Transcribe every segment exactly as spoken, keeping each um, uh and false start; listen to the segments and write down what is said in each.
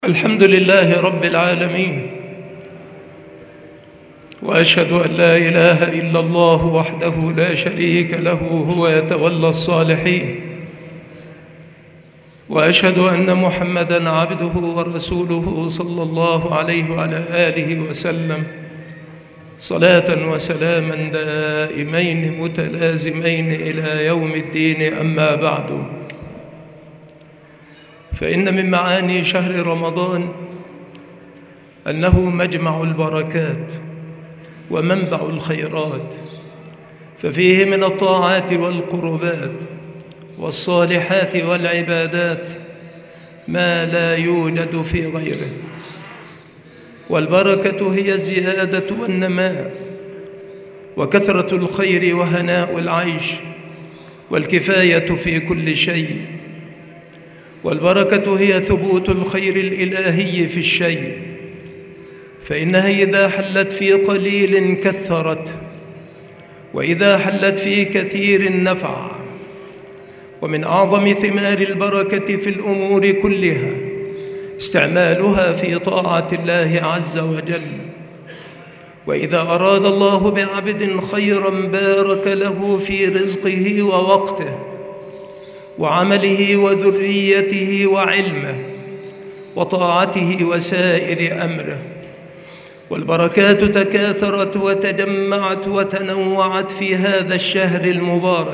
الحمد لله رب العالمين، وأشهد أن لا إله إلا الله وحده لا شريك له هو يتولى الصالحين، وأشهد أن محمدًا عبده ورسوله صلى الله عليه وعلى آله وسلم صلاة وسلاما دائمين متلازمين إلى يوم الدين. أما بعد، فإن من معاني شهر رمضان أنه مجمع البركات ومنبع الخيرات، ففيه من الطاعات والقربات والصالحات والعبادات ما لا يوجد في غيره. والبركة هي الزيادة والنماء وكثرة الخير وهناء العيش والكفاية في كل شيء. والبركة هي ثبوت الخير الإلهي في الشيء، فإنها إذا حلت في قليل كثرت، وإذا حلت في كثير نفع. ومن أعظم ثمار البركة في الأمور كلها استعمالها في طاعة الله عز وجل. وإذا أراد الله بعبد خيرا بارك له في رزقه ووقته وعمله وذريته وعلمه وطاعته وسائر أمره. والبركات تكاثرت وتجمعت وتنوعت في هذا الشهر المبارك،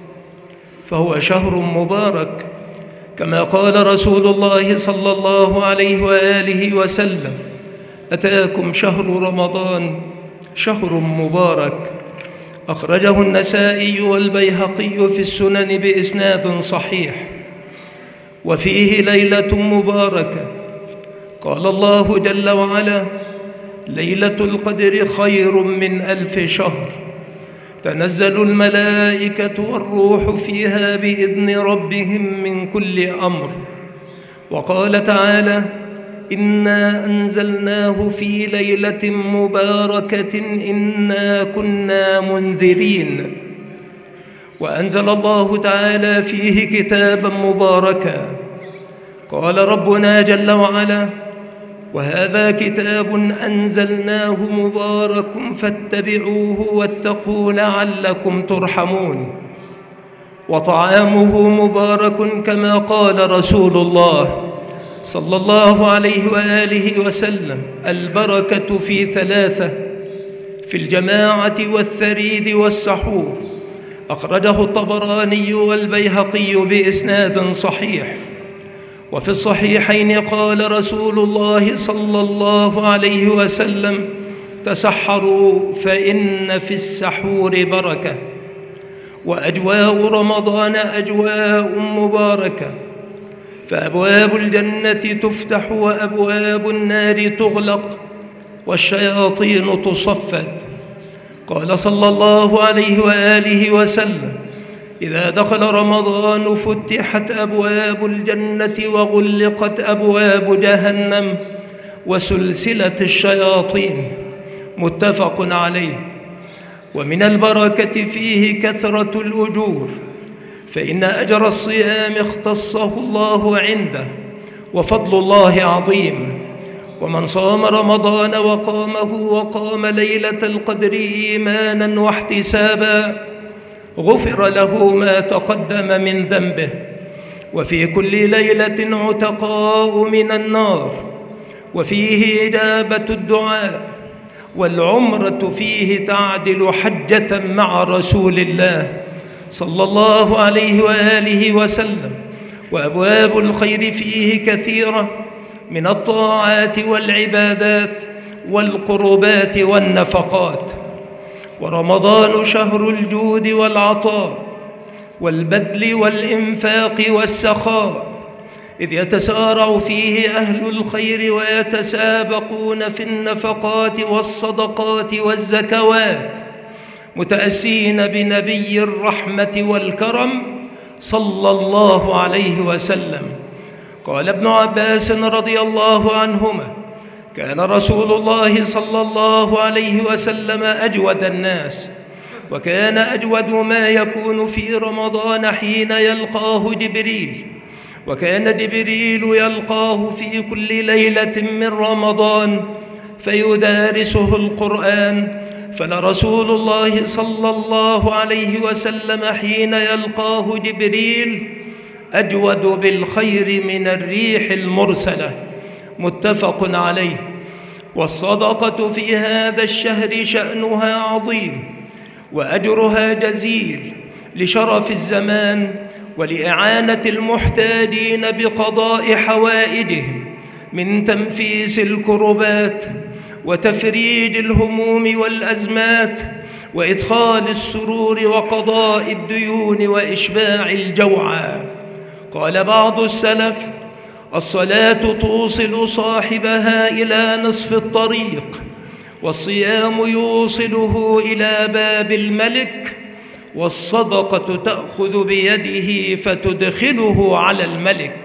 فهو شهر مبارك كما قال رسول الله صلى الله عليه وآله وسلم: أتاكم شهر رمضان شهر مبارك. أخرجه النسائي والبيهقي في السنن بإسناد صحيح. وفيه ليلة مباركة، قال الله جل وعلا: ليلة القدر خير من ألف شهر، تنزل الملائكة والروح فيها بإذن ربهم من كل أمر. وقال تعالى: إنا أنزلناه في ليلة مباركة إنا كنا منذرين. وأنزل الله تعالى فيه كتابا مباركا، قال ربنا جل وعلا: وهذا كتاب أنزلناه مبارك فاتبعوه واتقوا لعلكم ترحمون. وطعامه مبارك كما قال رسول الله صلى الله عليه وآله وسلم: البركة في ثلاثة: في الجماعة والثريد والسحور. أخرجه الطبراني والبيهقي بإسناد صحيح. وفي الصحيحين قال رسول الله صلى الله عليه وسلم: تسحروا فإن في السحور بركة. وأجواء رمضان أجواء مباركة، فأبواب الجنة تفتح وأبواب النار تغلق والشياطين تصفد. قال صلى الله عليه وآله وسلم: إذا دخل رمضان فتحت أبواب الجنة وغلقت أبواب جهنم وسلسلة الشياطين. متفق عليه. ومن البركة فيه كثرة الأجور، فإن أجر الصيام اختصه الله عنده، وفضل الله عظيم. ومن صام رمضان وقامه وقام ليلة القدر إيمانا واحتسابا غفر له ما تقدم من ذنبه. وفي كل ليلة عتقاء من النار، وفيه إجابة الدعاء. والعمرة فيه تعدل حجة مع رسول الله صلى الله عليه وآله وسلم. وأبواب الخير فيه كثيرة من الطاعات والعبادات والقربات والنفقات. ورمضان شهر الجود والعطاء والبذل والإنفاق والسخاء، إذ يتسارع فيه أهل الخير ويتسابقون في النفقات والصدقات والزكوات، متأسين بنبي الرحمة والكرم صلى الله عليه وسلم. قال ابن عباس رضي الله عنهما: كان رسول الله صلى الله عليه وسلم أجود الناس، وكان أجود ما يكون في رمضان حين يلقاه جبريل وكان جبريل يلقاه في كل ليلة من رمضان فيدارسه القرآن، فلرسول الله صلى الله عليه وسلم حين يلقاه جبريل أجود بالخير من الريح المرسلة، متفق عليه. والصدقة في هذا الشهر شأنها عظيم وأجرها جزيل لشرف الزمان ولإعانة المحتاجين بقضاء حوائجهم من تنفيس الكربات وتفريج الهموم والأزمات وإدخال السرور وقضاء الديون وإشباع الجوعى. قال بعض السلف: الصلاة توصل صاحبها إلى نصف الطريق، والصيام يوصله إلى باب الملك، والصدقة تأخذ بيده فتدخله على الملك.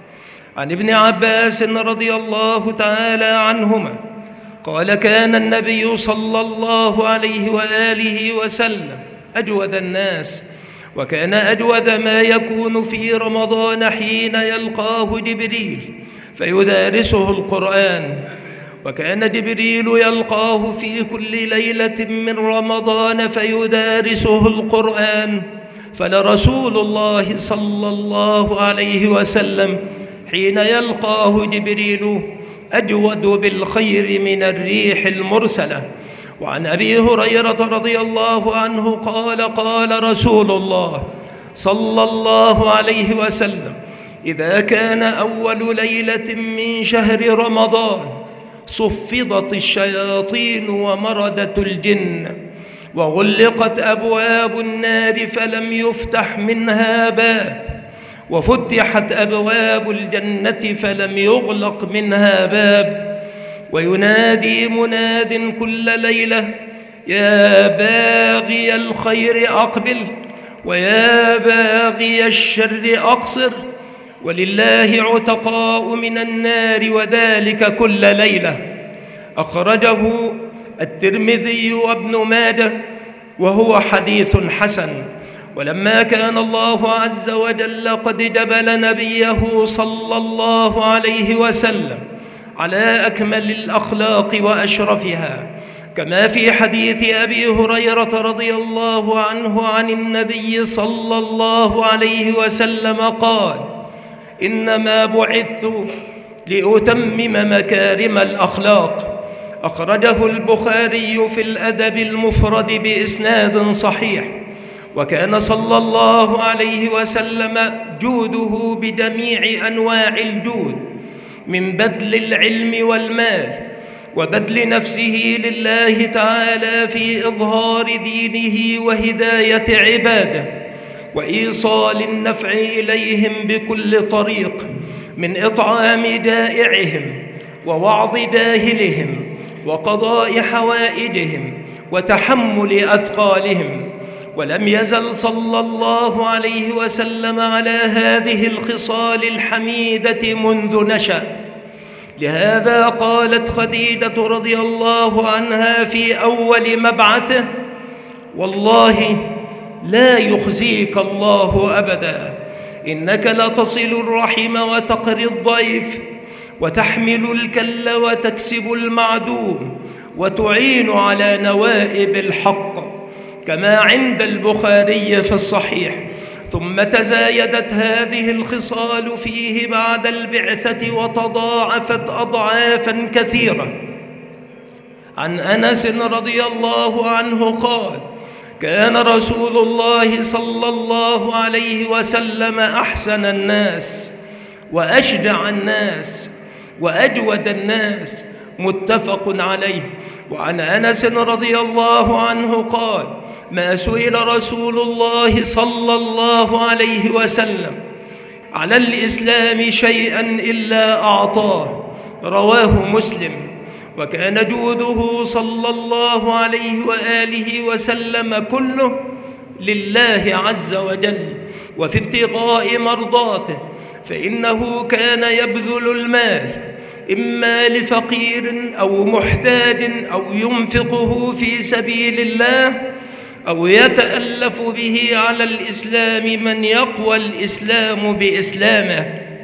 عن ابن عباس رضي الله تعالى عنهما قال: كان النبي صلى الله عليه وآله وسلم أجود الناس، وكان أجود ما يكون في رمضان حين يلقاه جبريل فيدارسه القرآن، وكان جبريل يلقاه في كل ليلة من رمضان فيدارسه القرآن، فلرسول الله صلى الله عليه وسلم حين يلقاه جبريل أجود بالخير من الريح المرسلة. وعن أبي هريرة رضي الله عنه قال: قال رسول الله صلى الله عليه وسلم: إذا كان أول ليلة من شهر رمضان صفدت الشياطين ومردت الجن، وغلقت أبواب النار فلم يفتح منها باب، وفتحت أبواب الجنة فلم يغلق منها باب، وينادي مناد كل ليلة: يا باغي الخير أقبل، ويا باغي الشر أقصر، ولله عتقاء من النار، وذلك كل ليلة. أخرجه الترمذي وابن ماجه وهو حديث حسن. ولما كان الله عز وجل قد جبل نبيه صلى الله عليه وسلم على أكمل الأخلاق وأشرفها، كما في حديث أبي هريرة رضي الله عنه عن النبي صلى الله عليه وسلم قال: إنما بعثت لأتمم مكارم الأخلاق. أخرجه البخاري في الأدب المفرد بإسناد صحيح. وكان صلى الله عليه وسلم جوده بجميع أنواع الجود، من بذل العلم والمال وبذل نفسه لله تعالى في إظهار دينه وهداية عباده وإيصال النفع إليهم بكل طريق، من إطعام جائعهم ووعظ جاهلهم وقضاء حوائجهم وتحمل أثقالهم. ولم يزل صلى الله عليه وسلم على هذه الخصال الحميدة منذ نشأ. لهذا قالت خديجة رضي الله عنها في أول مبعثه: والله لا يخزيك الله أبدا، إنك لتصل الرحم وتقري الضيف وتحمل الكل وتكسب المعدوم وتعين على نوائب الحق، كما عند البخاري في الصحيح. ثم تزايدت هذه الخصال فيه بعد البعثة وتضاعفت أضعافا كثيرة. عن أنس رضي الله عنه قال: كان رسول الله صلى الله عليه وسلم أحسن الناس وأشجع الناس وأجود الناس، متفق عليه. وعن أنس رضي الله عنه قال: ما سئل رسول الله صلى الله عليه وسلم على الإسلام شيئا إلا أعطاه، رواه مسلم. وكان جوده صلى الله عليه وآله وسلم كله لله عز وجل وفي ابتغاء مرضاته، فإنه كان يبذل المال إما لفقير أو محتاج أو ينفقه في سبيل الله أو يتألف به على الإسلام من يقوى الإسلام بإسلامه.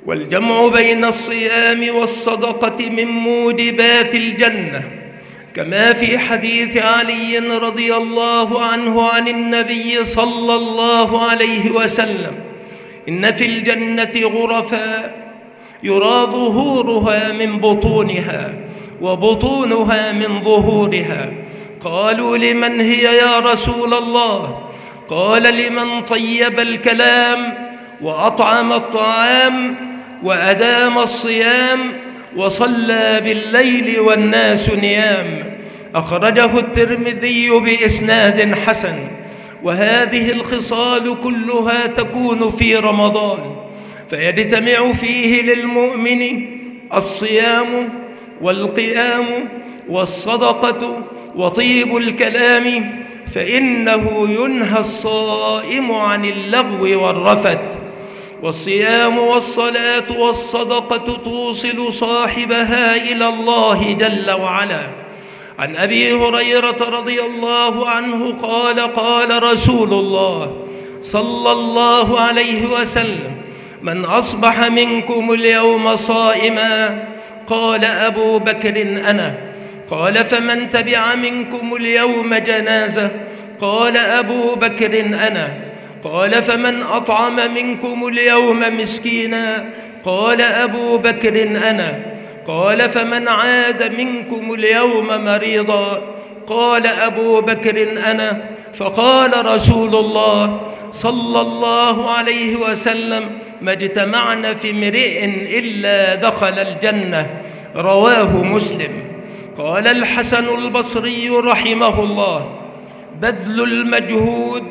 والجمع بين الصيام والصدقة من موجبات الجنة، كما في حديث علي رضي الله عنه عن النبي صلى الله عليه وسلم: إن في الجنة غرفا يرى ظهورها من بطونها وبطونها من ظهورها. قالوا: لمن هي يا رسول الله؟ قال: لمن طيب الكلام وأطعم الطعام وأدام الصيام وصلى بالليل والناس نيام. أخرجه الترمذي بإسناد حسن. وهذه الخصال كلها تكون في رمضان، فيجتمع فيه للمؤمن الصيام والقيام والصدقة وطيب الكلام، فإنه ينهى الصائم عن اللغو والرفث. والصيام والصلاة والصدقة توصل صاحبها إلى الله جل وعلا. عن أبي هريرة رضي الله عنه قال: قال رسول الله صلى الله عليه وسلم: من أصبح منكم اليوم صائما؟ قال أبو بكر: أنا. قال: فمن تبع منكم اليوم جنازة؟ قال أبو بكر: أنا. قال: فمن أطعم منكم اليوم مسكينا؟ قال أبو بكر: أنا. قال: فمن عاد منكم اليوم مريضا؟ قال أبو بكر: أنا. فقال رسول الله صلى الله عليه وسلم: ما اجتمعنا في امرئ إلا دخل الجنة. رواه مسلم. قال الحسن البصري رحمه الله: بذل المجهود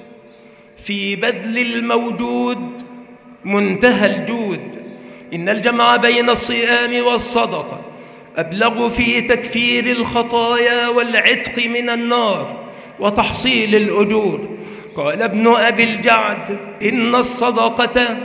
في بذل الموجود منتهى الجود. إن الجمع بين الصيام والصدقة أبلغ في تكفير الخطايا والعتق من النار وتحصيل الأجور. قال ابن أبي الجعد: إن الصدقة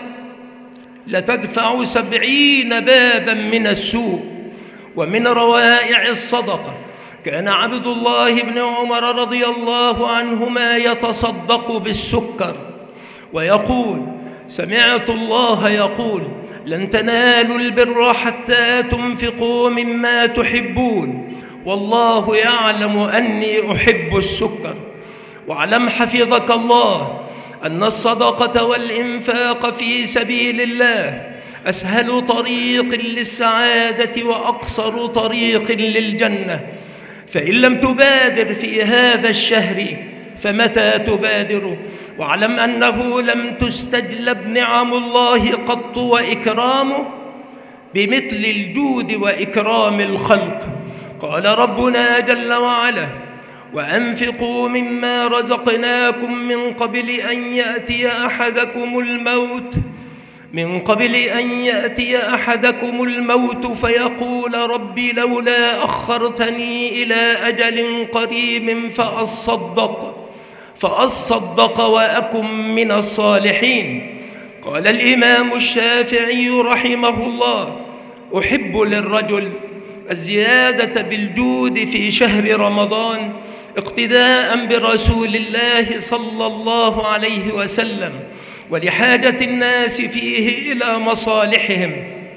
لتدفع سبعين بابا من السوء. ومن روائع الصدقة كان عبد الله بن عمر رضي الله عنهما يتصدق بالسكر ويقول: سمعت الله يقول: لن تنالوا البر حتى تنفقوا مما تحبون، والله يعلم أني أحب السكر. واعلم حفظك الله أن الصدقة والإنفاق في سبيل الله أسهل طريق للسعادة وأقصر طريق للجنة. فإن لم تبادر في هذا الشهر فمتى تبادر؟ واعلم أنه لم تستجلب نعم الله قط وإكرامه بمثل الجود وإكرام الخلق. قال ربنا جل وعلا: وأنفقوا مما رزقناكم من قبل أن يأتي أحدكم الموت من قبل أن يأتي أحدكم الموت فيقول ربي لولا أخرتني إلى أجل قريب فأصدق فأصدق وأكن من الصالحين. قال الإمام الشافعي رحمه الله: أحب للرجل الزيادة بالجود في شهر رمضان اقتداء برسول الله صلى الله عليه وسلم، ولحاجة الناس فيه إلى مصالحهم،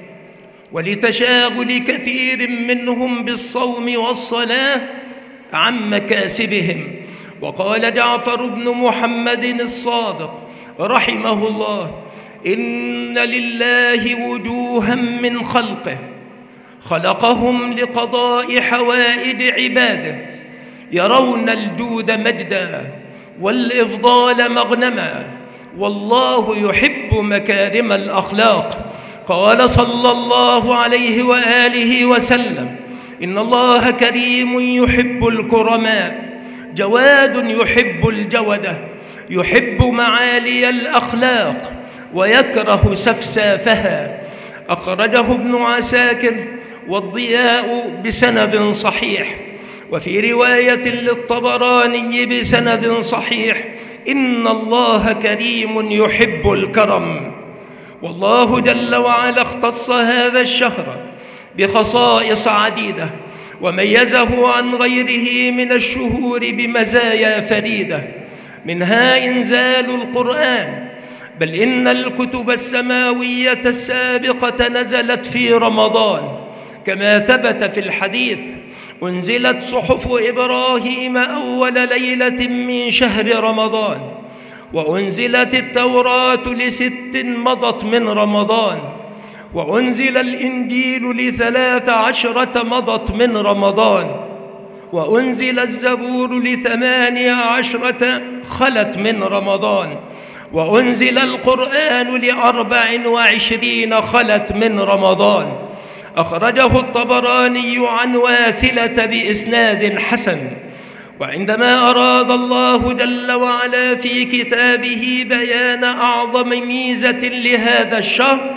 ولتشاغل كثير منهم بالصوم والصلاة عن مكاسبهم. وقال جعفر بن محمد الصادق رحمه الله: إن لله وجوها من خلقه خلقهم لقضاء حوائج عباده، يرون الجود مجدا والإفضال مغنما، والله يحب مكارم الأخلاق. قال صلى الله عليه وآله وسلم: إن الله كريم يحب الكرماء، جواد يحب الجودة، يحب معالي الأخلاق ويكره سفسافها. أخرجه ابن عساكر والضياء بسند صحيح. وفي رواية للطبراني بسند صحيح: إن الله كريم يحب الكرم. والله جل وعلا اختص هذا الشهر بخصائص عديدة وميزه عن غيره من الشهور بمزايا فريدة، منها إنزال القرآن بل إن الكتب السماوية السابقة نزلت في رمضان، كما ثبت في الحديث: أنزلت صحف إبراهيم أول ليلة من شهر رمضان، وأنزلت التوراة لست مضت من رمضان، وأنزل الإنجيل لثلاث عشرة مضت من رمضان، وأنزل الزبور لثمانية عشرة خلت من رمضان، وأنزل القرآن لأربع وعشرين خلت من رمضان. أخرجه الطبراني عن واثلة بإسناد حسن. وعندما أراد الله جل وعلا في كتابه بيان أعظم ميزة لهذا الشهر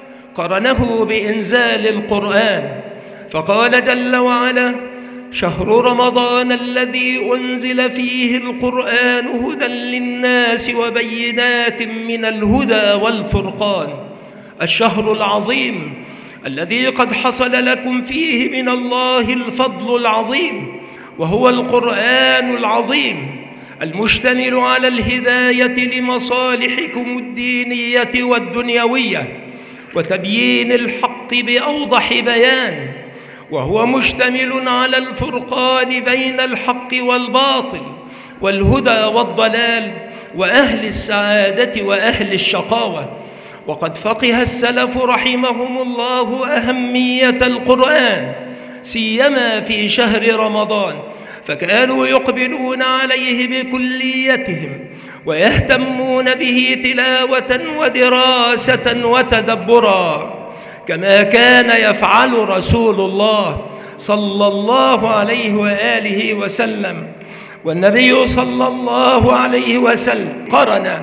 قرنه بإنزال القرآن، فقال جل وعلا: شهر رمضان الذي أنزل فيه القرآن هدى للناس وبينات من الهدى والفرقان. الشهر العظيم الذي قد حصل لكم فيه من الله الفضل العظيم، وهو القرآن العظيم المشتمل على الهداية لمصالحكم الدينية والدنيوية وتبيين الحق بأوضح بيان، وهو مشتمل على الفرقان بين الحق والباطل والهدى والضلال وأهل السعادة وأهل الشقاوة. وقد فقه السلف رحمهم الله أهمية القرآن سيما في شهر رمضان، فكانوا يقبلون عليه بكليتهم ويهتمون به تلاوة ودراسة وتدبرا، كما كان يفعل رسول الله صلى الله عليه وآله وسلم. والنبي صلى الله عليه وسلم قرن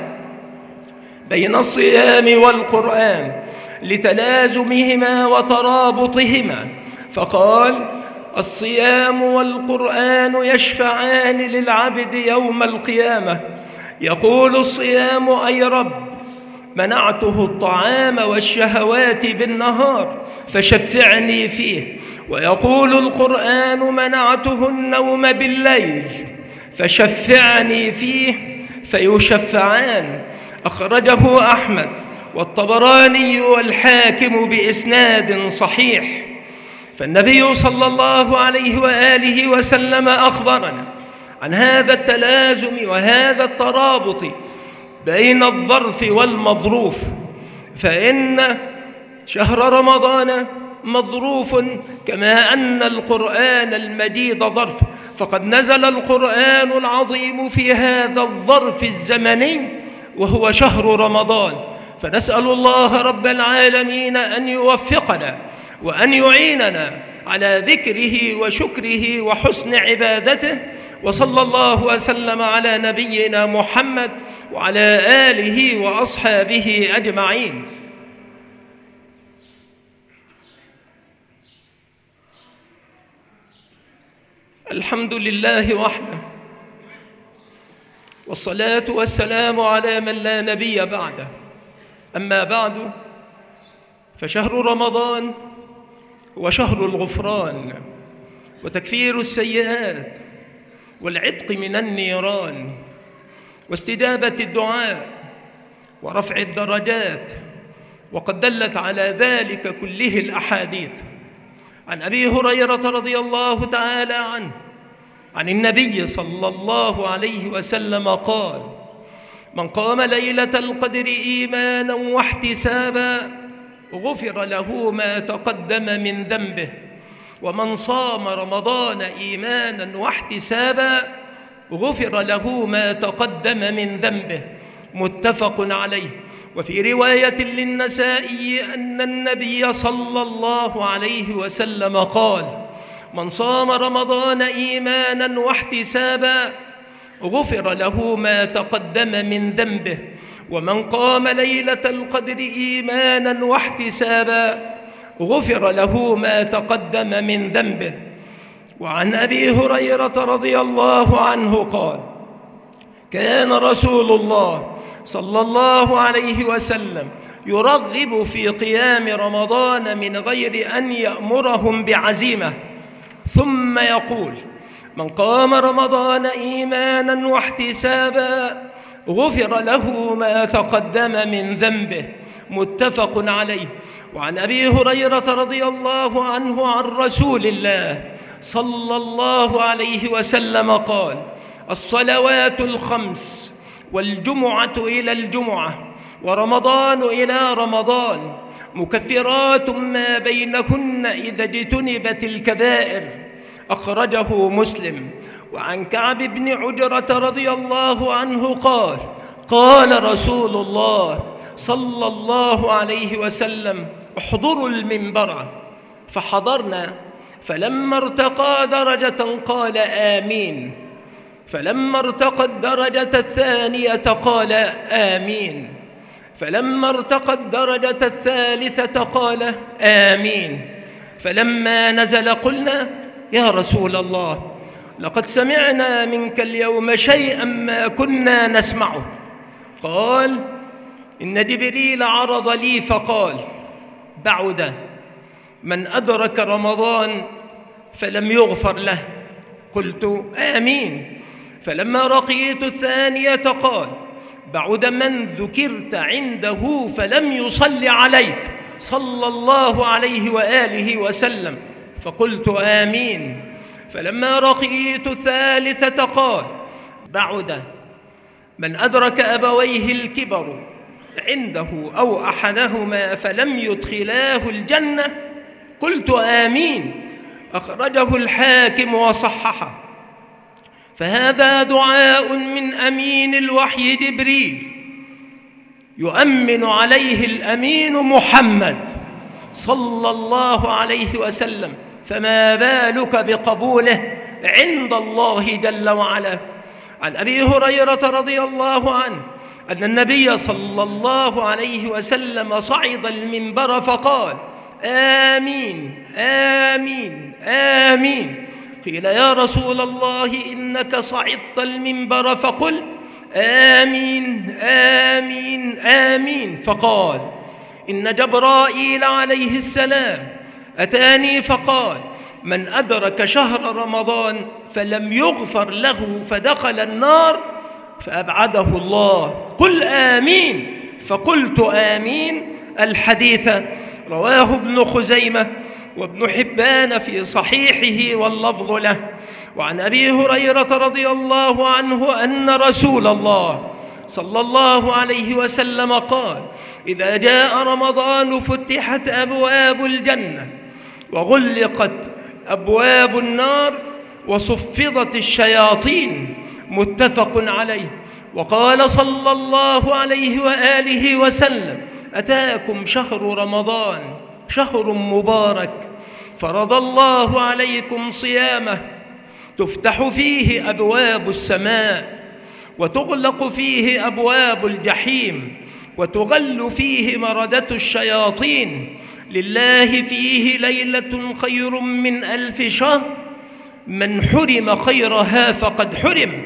بين الصيام والقرآن لتلازمهما وترابطهما، فقال: الصيام والقرآن يشفعان للعبد يوم القيامة، يقول الصيام: أي رب، منعته الطعام والشهوات بالنهار فشفعني فيه. ويقول القرآن: منعته النوم بالليل فشفعني فيه، فيشفعان. أخرجه أحمد والطبراني والحاكم بإسناد صحيح. فالنبي صلى الله عليه وآله وسلم أخبرنا عن هذا التلازم وهذا الترابط بين الظرف والمظروف، فإن شهر رمضان مظروف كما أن القرآن المجيد ظرف، فقد نزل القرآن العظيم في هذا الظرف الزمني وهو شهر رمضان. فنسأل الله رب العالمين أن يوفقنا وأن يعيننا على ذكره وشكره وحسن عبادته، وصلى الله وسلم على نبينا محمد وعلى آله وأصحابه أجمعين. الحمد لله وحده، والصلاة والسلام على من لا نبي بعده. أما بعد، فشهر رمضان هو شهر الغفران وتكفير السيئات والعتق من النيران واستجابة الدعاء ورفع الدرجات، وقد دلت على ذلك كله الأحاديث. عن أبي هريرة رضي الله تعالى عنه عن النبي صلى الله عليه وسلم قال: من قام ليلة القدر إيمانا واحتسابا غفر له ما تقدم من ذنبه، ومن صام رمضان إيمانا واحتسابا غفر له ما تقدم من ذنبه. متفق عليه. وفي رواية للنسائي أن النبي صلى الله عليه وسلم قال: من صام رمضان إيمانا واحتسابا غفر له ما تقدم من ذنبه، ومن قام ليلة القدر إيمانا واحتسابا غفر له ما تقدم من ذنبه. وعن أبي هريرة رضي الله عنه قال: كان رسول الله صلى الله عليه وسلم يرغب في قيام رمضان من غير أن يأمرهم بعزيمة، ثم يقول: من قام رمضان إيمانا واحتسابا غفر له ما تقدم من ذنبه، متفق عليه. وعن أبي هريرة رضي الله عنه عن رسول الله صلى الله عليه وسلم قال: الصلوات الخمس والجمعة إلى الجمعة ورمضان إلى رمضان مكفرات ما بينهن إذا اجتنبت الكبائر، أخرجه مسلم. وعن كعب بن عجرة رضي الله عنه قال: قال رسول الله صلى الله عليه وسلم: احضروا المنبر، فحضرنا، فلما ارتقى درجة قال آمين، فلما ارتقى الدرجة الثانية قال آمين، فلما ارتقى الدرجة الثالثة قال آمين، فلما نزل قلنا: يا رسول الله، لقد سمعنا منك اليوم شيئا ما كنا نسمعه. قال: إن جبريل عرض لي فقال: بعد من أدرك رمضان فلم يغفر له. قلت آمين. فلما رقيت الثانية قال: بعد من ذكرت عنده فلم يصل عليك صلى الله عليه وآله وسلم. فقلت آمين. فلما رقيت الثالثة قال: بعد من أدرك أبويه الكبر عنده أو أحدهما فلم يدخلاه الجنة. قلت آمين. أخرجه الحاكم وصححه. فهذا دعاء من أمين الوحي جبريل يؤمن عليه الأمين محمد صلى الله عليه وسلم، فما بالك بقبوله عند الله جل وعلا. عن أبي هريرة رضي الله عنه أن النبي صلى الله عليه وسلم صعد المنبر فقال: آمين آمين آمين. قيل: يا رسول الله، إنك صعدت المنبر فقلت آمين آمين آمين. فقال: إن جبرائيل عليه السلام أتاني فقال: من أدرك شهر رمضان فلم يغفر له فدخل النار فأبعده الله. قل آمين. فقلت آمين. الحديث رواه ابن خزيمة وابن حبان في صحيحه واللفظ له. وعن أبي هريرة رضي الله عنه أن رسول الله صلى الله عليه وسلم قال: إذا جاء رمضان فتحت أبواب الجنة وغلقت أبواب النار وصفدت الشياطين، متفق عليه. وقال صلى الله عليه وآله وسلم: أتاكم شهر رمضان شهر مبارك، فرض الله عليكم صيامه، تفتح فيه أبواب السماء وتغلق فيه أبواب الجحيم وتغل فيه مردة الشياطين، لله فيه ليلة خير من ألف شهر، من حرم خيرها فقد حرم.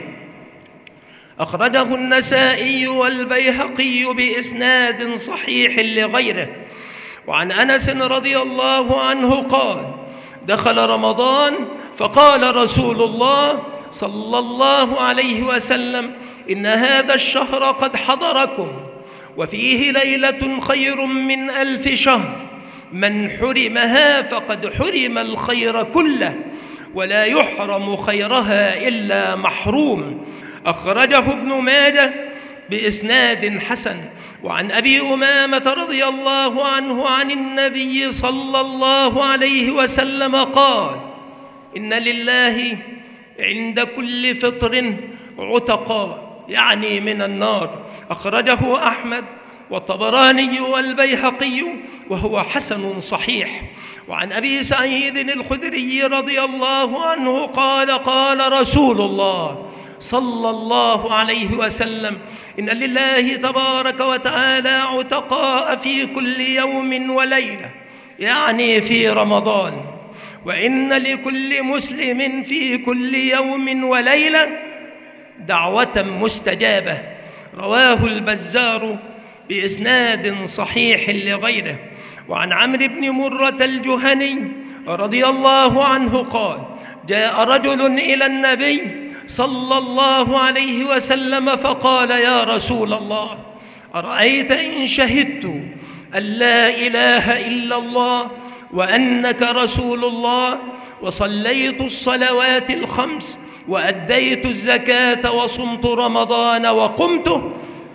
أخرجه النسائي والبيهقي بإسناد صحيح لغيره. وعن أنس رضي الله عنه قال: دخل رمضان فقال رسول الله صلى الله عليه وسلم: إن هذا الشهر قد حضركم وفيه ليلة خير من ألف شهر، من حرمها فقد حرم الخير كله، ولا يحرم خيرها إلا محروم. أخرجه ابن ماجه بإسناد حسن. وعن أبي أمامة رضي الله عنه عن النبي صلى الله عليه وسلم قال: إن لله عند كل فطر عتقاء، يعني من النار. أخرجه أحمد والطبراني والبيهقي وهو حسن صحيح. وعن أبي سعيد الخدري رضي الله عنه قال: قال رسول الله صلى الله عليه وسلم: إن لله تبارك وتعالى عتقاء في كل يوم وليلة، يعني في رمضان، وإن لكل مسلم في كل يوم وليلة دعوة مستجابة. رواه البزار بإسناد صحيح لغيره. وعن عمرو بن مرة الجهني رضي الله عنه قال: جاء رجل إلى النبي صلى الله عليه وسلم فقال: يا رسول الله، أرأيت إن شهدت أن لا إله إلا الله وأنك رسول الله وصليت الصلوات الخمس وأديت الزكاة وصمت رمضان وقمته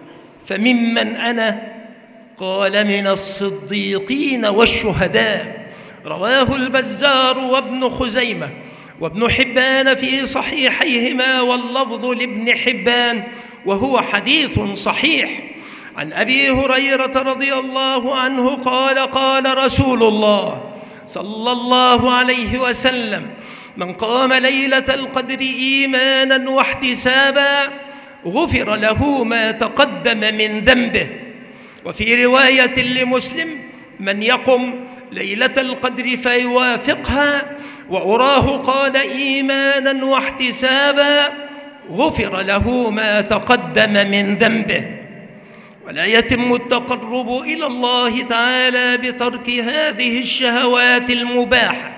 فممن أنا؟ قال: من الصديقين والشهداء. رواه البزار وابن خزيمة وابن حبان في صحيحيهما، واللفظ لابن حبان، وهو حديث صحيح. عن أبي هريرة رضي الله عنه قال: قال رسول الله صلى الله عليه وسلم: من قام ليلة القدر إيمانا واحتسابا غفر له ما تقدم من ذنبه. وفي رواية لمسلم: من يقم ليلة القدر فيوافقها وأراه قال إيمانا واحتسابا غفر له ما تقدم من ذنبه. ولا يتم التقرب إلى الله تعالى بترك هذه الشهوات المباحة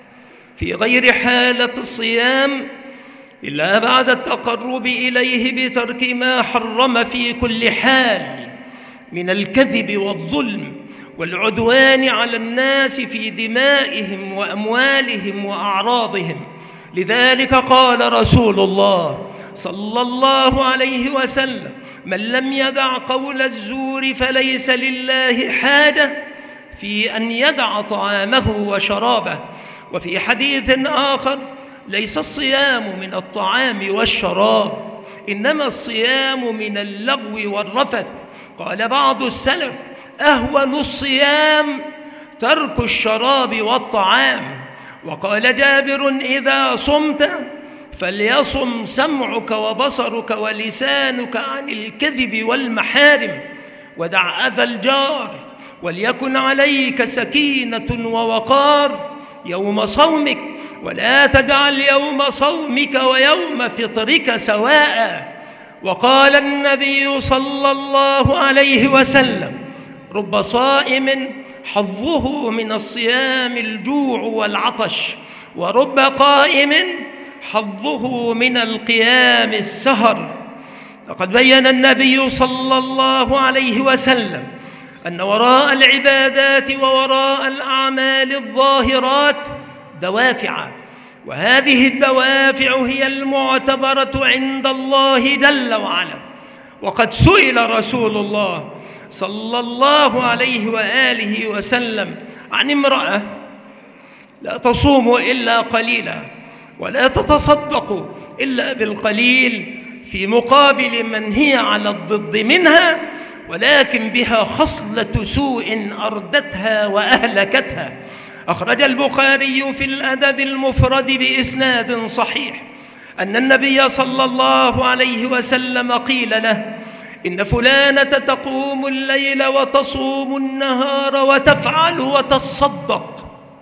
في غير حالة الصيام إلا بعد التقرب إليه بترك ما حرم في كل حال من الكذب والظلم والعدوان على الناس في دمائهم وأموالهم وأعراضهم. لذلك قال رسول الله صلى الله عليه وسلم: من لم يدع قول الزور فليس لله حاجة في أن يدع طعامه وشرابه. وفي حديث آخر: ليس الصيام من الطعام والشراب، إنما الصيام من اللغو والرفث. قال بعض السلف: أهون الصيام ترك الشراب والطعام. وقال جابر: إذا صمت فليصم سمعك وبصرك ولسانك عن الكذب والمحارم، ودع أذى الجار، وليكن عليك سكينة ووقار يوم صومك، ولا تجعل يوم صومك ويوم فطرك سواء. وقال النبي صلى الله عليه وسلم: رب صائم حظه من الصيام الجوع والعطش، ورب قائم حظه من القيام السهر. فقد بين النبي صلى الله عليه وسلم أن وراء العبادات ووراء الأعمال الظاهرات دوافع، وهذه الدوافع هي المعتبرة عند الله جل وعلا. وقد سئل رسول الله صلى الله عليه وآله وسلم عن امرأة لا تصوم إلا قليلا ولا تتصدق إلا بالقليل، في مقابل من هي على الضد منها ولكن بها خصلة سوء أردتها وأهلكتها. أخرج البخاري في الأدب المفرد بإسناد صحيح أن النبي صلى الله عليه وسلم قيل له: إن فلانة تقوم الليل وتصوم النهار وتفعل وتصدق،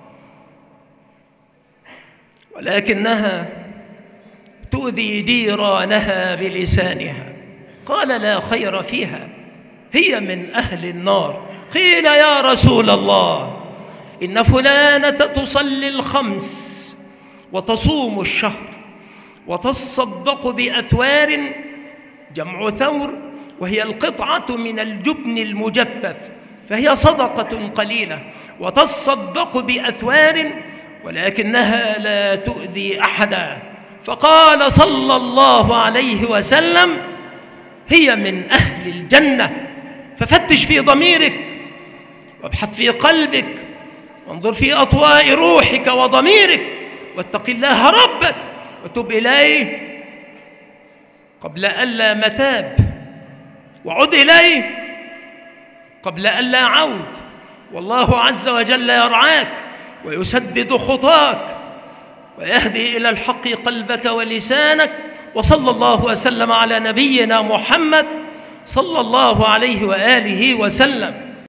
ولكنها تؤذي جيرانها بلسانها. قال: لا خير فيها، هي من أهل النار. قيل: يا رسول الله، إن فلانة تصلي الخمس وتصوم الشهر وتصدق بأثوار، جمع ثور وهي القطعة من الجبن المجفف، فهي صدقة قليلة، وتصدق بأثوار ولكنها لا تؤذي أحدا. فقال صلى الله عليه وسلم: هي من أهل الجنة. ففتش في ضميرك وابحث في قلبك وانظر في أطواء روحك وضميرك واتق الله ربك وتب إليه قبل ألا متاب، وعد إليه قبل ألا عود. والله عز وجل يرعاك ويسدد خطاك ويهدي إلى الحق قلبك ولسانك. وصلى الله وسلم على نبينا محمد صلى الله عليه وآله وسلم.